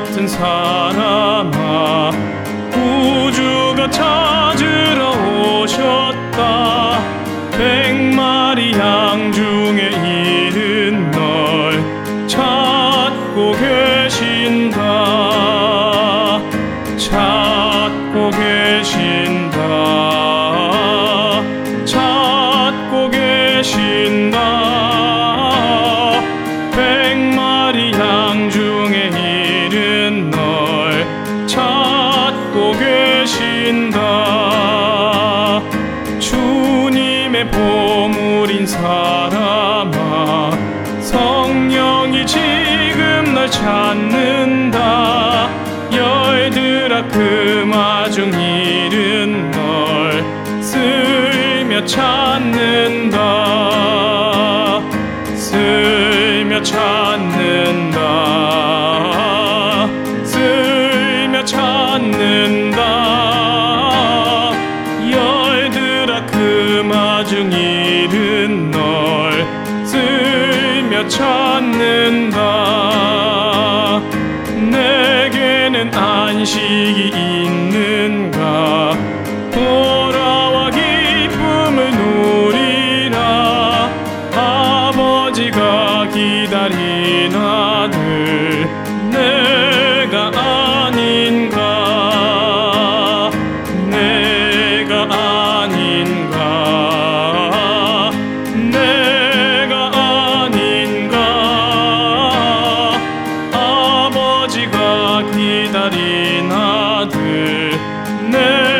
같은 사람아, 구주가 찾으러 오셨다. 100마리 양 중에 70널 찾고 계신다. 찾고 계신다. 찾고 계신다. 100마리 양 중에 70널 찾고 계신다. 주님의 보물인 사람아, 성령이 지금 널 찾는다. 열들아 금화중 70널 쓸며 찾는다. 쓸며 찾는다. 쓸며 찾는다. 열들아 금화중 70널 쓸며 찾는다. 내게는 안식이 있는가? 돌아와 기쁨을 누리라. 아버지가 기다린 아들 내가 아닌가? 내가 아닌가? 내가 아닌가? 아버지가 기다린 아들